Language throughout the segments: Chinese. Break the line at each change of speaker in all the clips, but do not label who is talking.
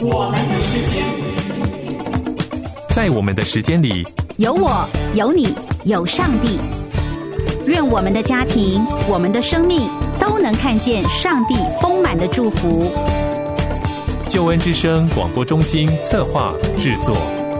我们的时间，
在我们的时间里，
有我，有你，有上帝。愿我们的家庭，我们的生命都能看见上帝丰满的祝福。
救恩之声广播中心策划制作。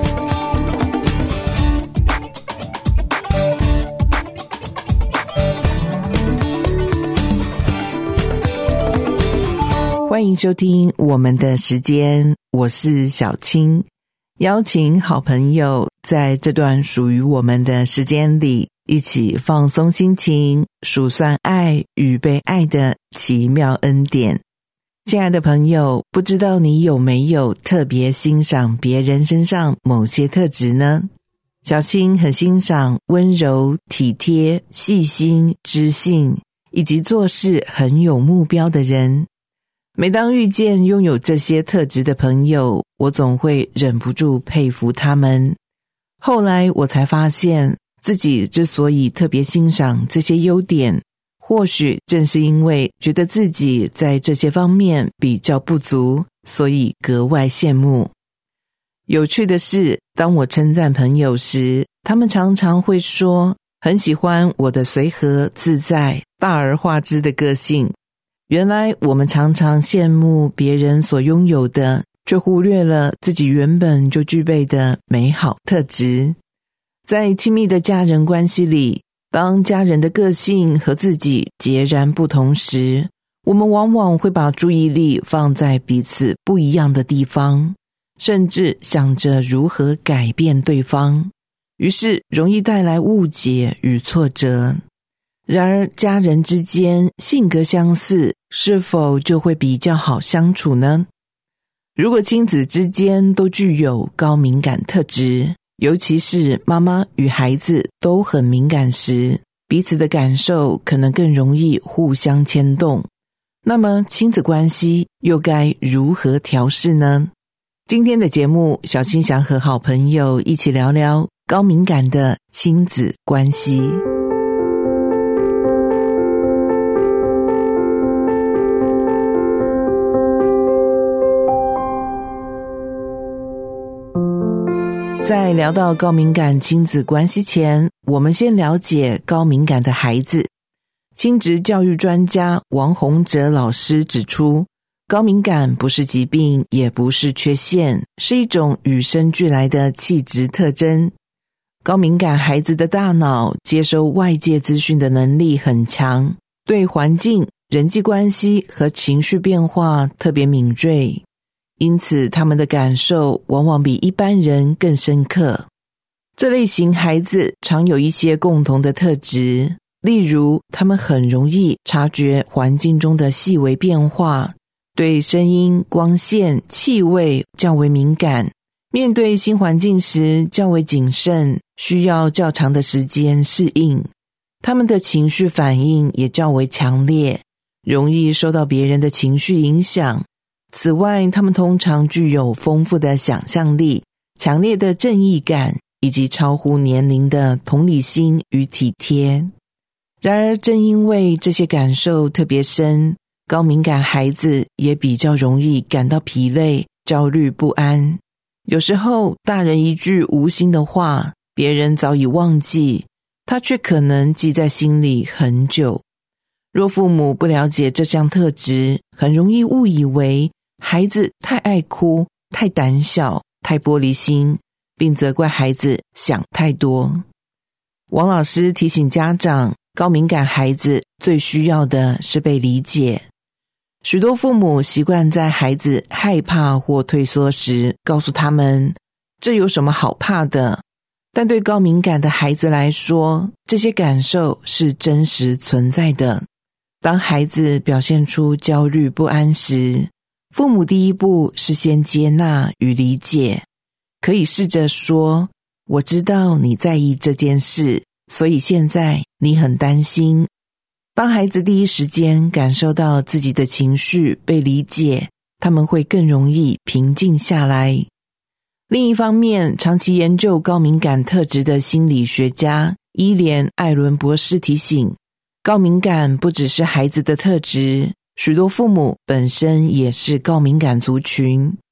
欢迎收听我们的时间，我是小青，邀请好朋友在这段属于我们的时间里，一起放松心情，数算爱与被爱的奇妙恩典。亲爱的朋友，不知道你有没有特别欣赏别人身上某些特质呢？小青很欣赏温柔、体贴、细心、知性，以及做事很有目标的人。每当遇见拥有这些特质的朋友，我总会忍不住佩服他们。后来我才发现，自己之所以特别欣赏这些优点，或许正是因为觉得自己在这些方面比较不足，所以格外羡慕。有趣的是，当我称赞朋友时，他们常常会说，很喜欢我的随和自在、大而化之的个性。原来我们常常羡慕别人所拥有的，却忽略了自己原本就具备的美好特质。在亲密的家人关系里，当家人的个性和自己截然不同时，我们往往会把注意力放在彼此不一样的地方，甚至想着如何改变对方，于是容易带来误解与挫折。然而家人之间性格相似，是否就会比较好相处呢？如果亲子之间都具有高敏感特质，尤其是妈妈与孩子都很敏感时，彼此的感受可能更容易互相牵动。那么亲子关系又该如何调试呢？今天的节目，小青想和好朋友一起聊聊高敏感的亲子关系。在聊到高敏感亲子关系前，我们先了解高敏感的孩子。亲职教育专家王洪哲老师指出，高敏感不是疾病，也不是缺陷，是一种与生俱来的气质特征。高敏感孩子的大脑接收外界资讯的能力很强，对环境、人际关系和情绪变化特别敏锐。因此他们的感受往往比一般人更深刻。这类型孩子常有一些共同的特质，例如他们很容易察觉环境中的细微变化，对声音、光线、气味较为敏感，面对新环境时较为谨慎，需要较长的时间适应。他们的情绪反应也较为强烈，容易受到别人的情绪影响。此外，他们通常具有丰富的想象力、强烈的正义感，以及超乎年龄的同理心与体贴。然而，正因为这些感受特别深，高敏感孩子也比较容易感到疲累、焦虑不安。有时候，大人一句无心的话，别人早已忘记，他却可能记在心里很久。若父母不了解这项特质，很容易误以为孩子太爱哭、太胆小、太玻璃心，并责怪孩子想太多。王老师提醒家长，高敏感孩子最需要的是被理解。许多父母习惯在孩子害怕或退缩时，告诉他们，这有什么好怕的？但对高敏感的孩子来说，这些感受是真实存在的。当孩子表现出焦虑不安时，父母第一步是先接纳与理解，可以试着说，我知道你在意这件事，所以现在你很担心。当孩子第一时间感受到自己的情绪被理解，他们会更容易平静下来。另一方面，长期研究高敏感特质的心理学家伊莲·艾伦博士提醒，高敏感不只是孩子的特质，许多父母本身也是高敏感族群。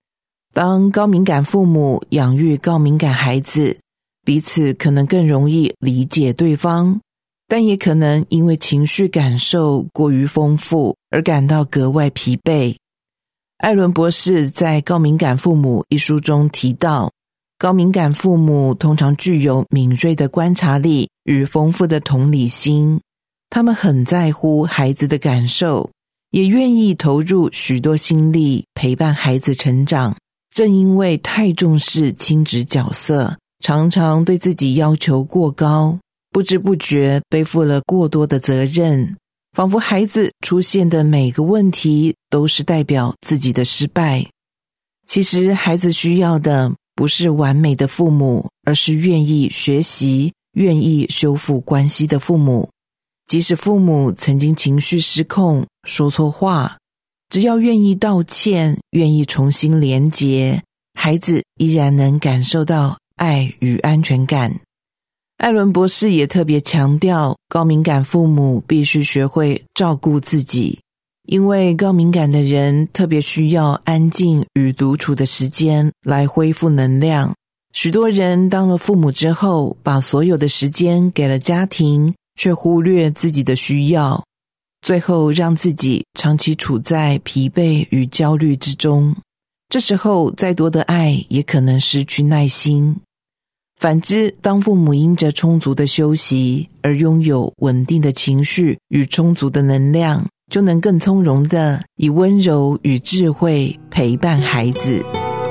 当高敏感父母养育高敏感孩子，彼此可能更容易理解对方，但也可能因为情绪感受过于丰富而感到格外疲惫。艾伦博士在《高敏感父母》一书中提到，高敏感父母通常具有敏锐的观察力与丰富的同理心，他们很在乎孩子的感受，也愿意投入许多心力陪伴孩子成长。正因为太重视亲职角色，常常对自己要求过高，不知不觉背负了过多的责任，仿佛孩子出现的每个问题都是代表自己的失败。其实孩子需要的不是完美的父母，而是愿意学习、愿意修复关系的父母。即使父母曾经情绪失控，说错话，只要愿意道歉，愿意重新连结，孩子依然能感受到爱与安全感。艾伦博士也特别强调，高敏感父母必须学会照顾自己，因为高敏感的人特别需要安静与独处的时间来恢复能量。许多人当了父母之后，把所有的时间给了家庭，却忽略自己的需要，最后让自己长期处在疲惫与焦虑之中。这时候再多的爱也可能失去耐心。反之，当父母因着充足的休息而拥有稳定的情绪与充足的能量，就能更从容地以温柔与智慧陪伴孩子。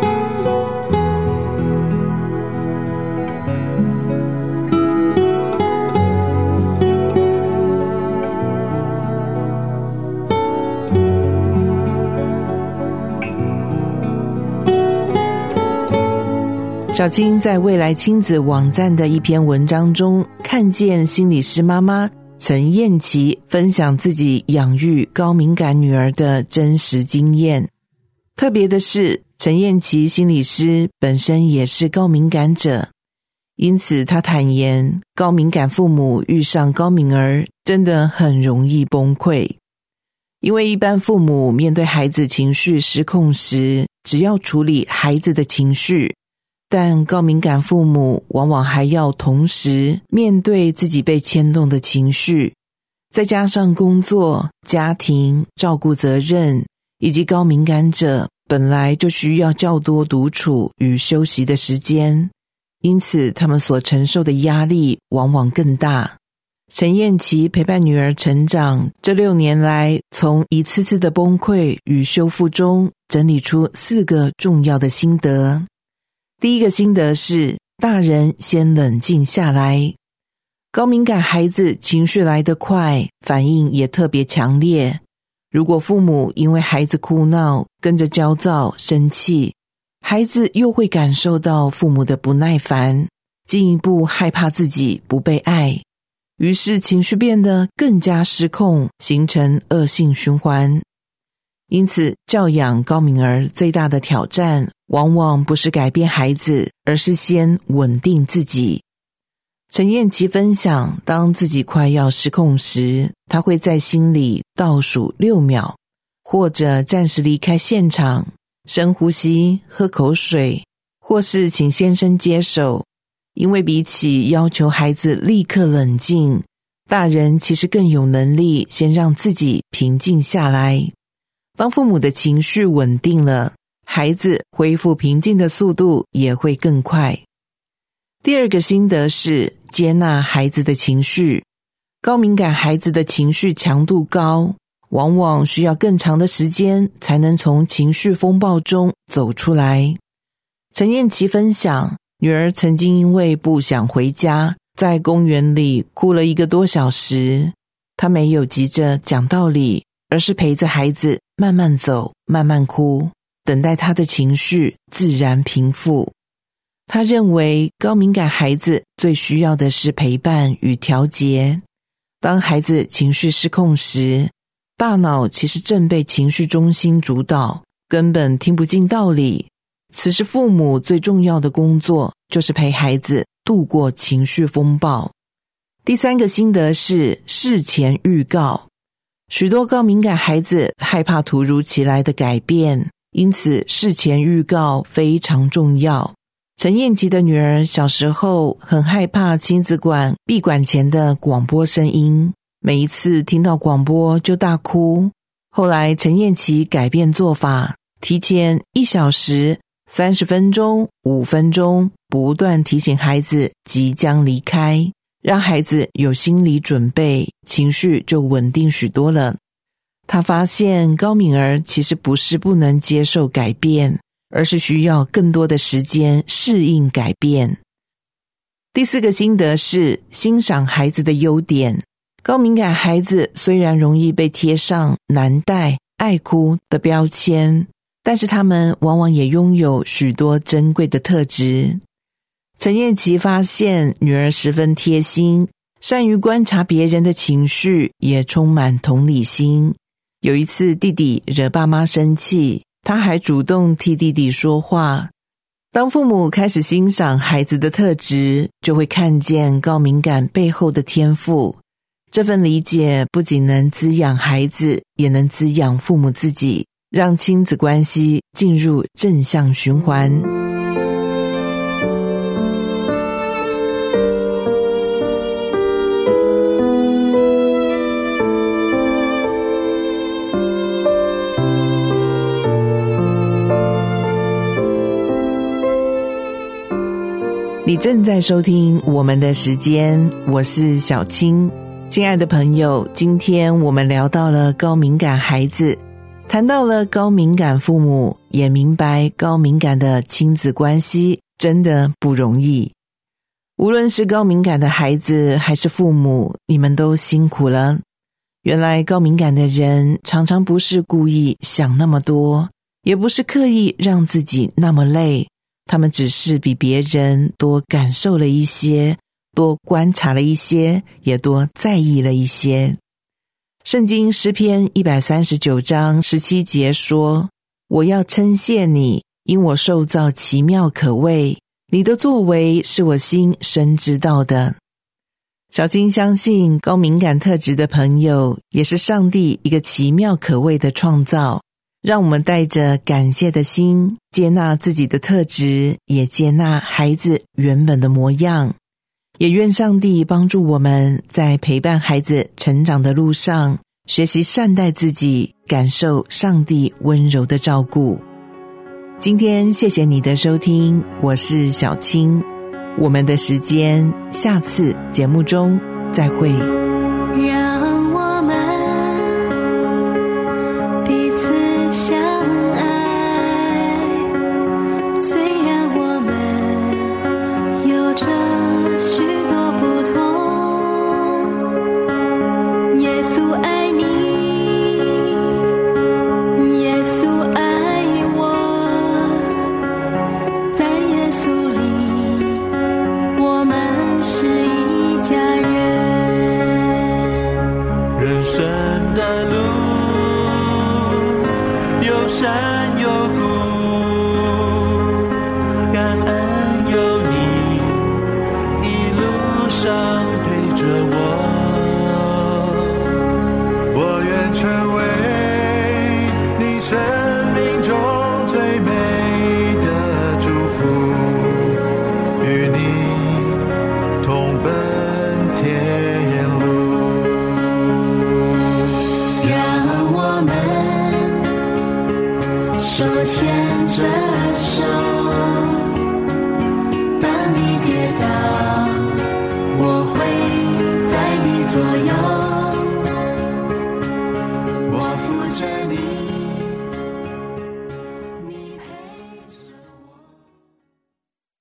小青在未来亲子网站的一篇文章中，看见心理师妈妈陈燕琪分享自己养育高敏感女儿的真实经验。特别的是，陈燕琪心理师本身也是高敏感者，因此她坦言，高敏感父母遇上高敏儿真的很容易崩溃。因为一般父母面对孩子情绪失控时，只要处理孩子的情绪，但高敏感父母往往还要同时面对自己被牵动的情绪，再加上工作、家庭、照顾责任，以及高敏感者本来就需要较多独处与休息的时间，因此他们所承受的压力往往更大。陈燕琪陪伴女儿成长这6年来，从一次次的崩溃与修复中整理出4个重要的心得。第一个心得是，大人先冷静下来。高敏感孩子情绪来得快，反应也特别强烈。如果父母因为孩子哭闹，跟着焦躁、生气，孩子又会感受到父母的不耐烦，进一步害怕自己不被爱，于是情绪变得更加失控，形成恶性循环。因此，教养高敏儿最大的挑战，往往不是改变孩子，而是先稳定自己。陈燕琪分享，当自己快要失控时，她会在心里倒数6秒，或者暂时离开现场，深呼吸，喝口水，或是请先生接手。因为比起要求孩子立刻冷静，大人其实更有能力先让自己平静下来。当父母的情绪稳定了，孩子恢复平静的速度也会更快。第二个心得是接纳孩子的情绪。高敏感孩子的情绪强度高，往往需要更长的时间才能从情绪风暴中走出来。陈燕琪分享，女儿曾经因为不想回家，在公园里哭了1个多小时。她没有急着讲道理，而是陪着孩子慢慢走，慢慢哭，等待他的情绪自然平复。他认为高敏感孩子最需要的是陪伴与调节。当孩子情绪失控时，大脑其实正被情绪中心主导，根本听不进道理。此时父母最重要的工作就是陪孩子度过情绪风暴。第3个心得是事前预告。许多高敏感孩子害怕突如其来的改变， 因此事前预告非常重要。陈燕琪的女儿小时候很害怕亲子馆闭馆前的广播声音，每一次听到广播就大哭。后来陈燕琪改变做法，提前1小时、30分钟、5分钟不断提醒孩子即将离开，让孩子有心理准备，情绪就稳定许多了。他发现高敏儿其实不是不能接受改变，而是需要更多的时间适应改变。第4个心得是欣赏孩子的优点。高敏感孩子虽然容易被贴上难带、爱哭的标签，但是他们往往也拥有许多珍贵的特质。陈燕琪发现女儿十分贴心，善于观察别人的情绪，也充满同理心。有一次弟弟惹爸妈生气，他还主动替弟弟说话。当父母开始欣赏孩子的特质，就会看见高敏感背后的天赋。这份理解不仅能滋养孩子，也能滋养父母自己，让亲子关系进入正向循环。你正在收听我们的时间，我是小青。亲爱的朋友，今天我们聊到了高敏感孩子，谈到了高敏感父母，也明白高敏感的亲子关系真的不容易。无论是高敏感的孩子还是父母，你们都辛苦了。原来高敏感的人常常不是故意想那么多，也不是刻意让自己那么累，他们只是比别人多感受了一些，多观察了一些，也多在意了一些。圣经诗篇139章17节说，我要称谢你，因我受造奇妙可畏，你的作为是我心深知道的。小青相信高敏感特质的朋友也是上帝一个奇妙可畏的创造，让我们带着感谢的心，接纳自己的特质，也接纳孩子原本的模样。也愿上帝帮助我们在陪伴孩子成长的路上，学习善待自己，感受上帝温柔的照顾。今天谢谢你的收听，我是小青。我们的时间，下次节目中再会。
让我们彼此相爱，虽然我们有着许多不同，耶稣爱你，耶稣爱我，在耶稣里我们是一家人。
人生的路有山有谷，感恩有你一路上陪着我，我愿成为你生命中最美的祝福，与你同奔天路。
让我们手牵着手，当你跌倒，我会在你左右。